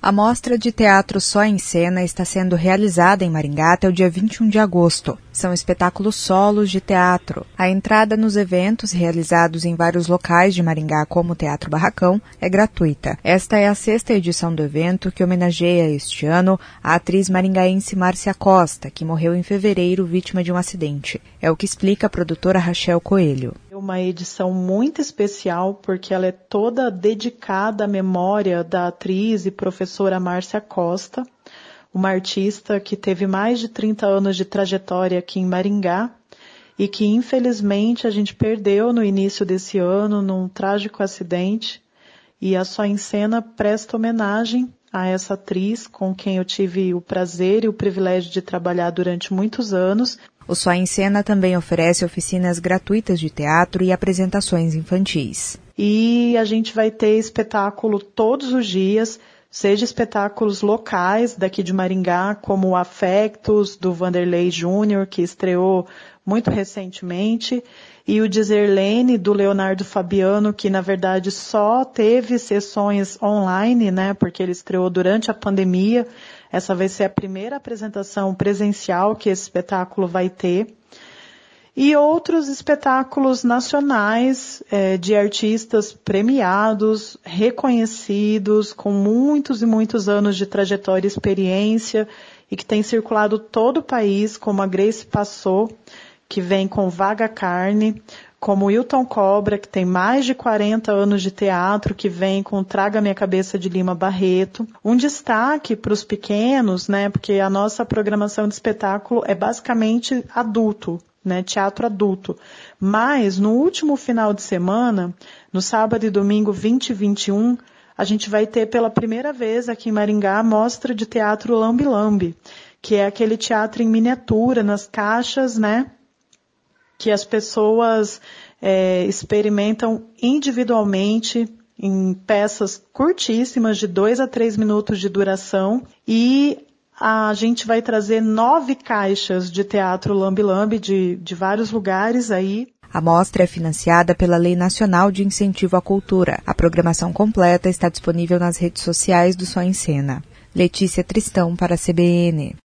A mostra de teatro Só em Cena está sendo realizada em Maringá até o dia 21 de agosto. São espetáculos solos de teatro. A entrada nos eventos, realizados em vários locais de Maringá, como o Teatro Barracão, é gratuita. Esta é a 6ª edição do evento, que homenageia este ano a atriz maringaense Márcia Costa, que morreu em fevereiro vítima de um acidente. É o que explica a produtora Rachel Coelho. Uma edição muito especial porque ela é toda dedicada à memória da atriz e professora Márcia Costa, uma artista que teve mais de 30 anos de trajetória aqui em Maringá e que infelizmente a gente perdeu no início desse ano num trágico acidente, e a Só em Cena presta homenagem a essa atriz com quem eu tive o prazer e o privilégio de trabalhar durante muitos anos. O Só em Cena também oferece oficinas gratuitas de teatro e apresentações infantis. E a gente vai ter espetáculo todos os dias, seja espetáculos locais daqui de Maringá, como o Afectos, do Vanderlei Júnior, que estreou muito recentemente, e o Dizerlene, do Leonardo Fabiano, que na verdade só teve sessões online, né, porque ele estreou durante a pandemia. Essa vai ser a primeira apresentação presencial que esse espetáculo vai ter. E outros espetáculos nacionais de artistas premiados, reconhecidos, com muitos e muitos anos de trajetória e experiência, e que tem circulado todo o país, como a Grace Passou, que vem com Vaga Carne, como o Hilton Cobra, que tem mais de 40 anos de teatro, que vem com Traga Minha Cabeça de Lima Barreto. Um destaque para os pequenos, né, porque a nossa programação de espetáculo é basicamente adulto, né, teatro adulto. Mas no último final de semana, no sábado e domingo 20 e 21, a gente vai ter pela primeira vez aqui em Maringá a mostra de teatro Lambe Lambe, que é aquele teatro em miniatura, nas caixas, né, que as pessoas experimentam individualmente em peças curtíssimas, de 2 a 3 minutos de duração, e a gente vai trazer 9 caixas de teatro Lambe Lambe de vários lugares aí. A mostra é financiada pela Lei Nacional de Incentivo à Cultura. A programação completa está disponível nas redes sociais do Só em Cena. Letícia Tristão para a CBN.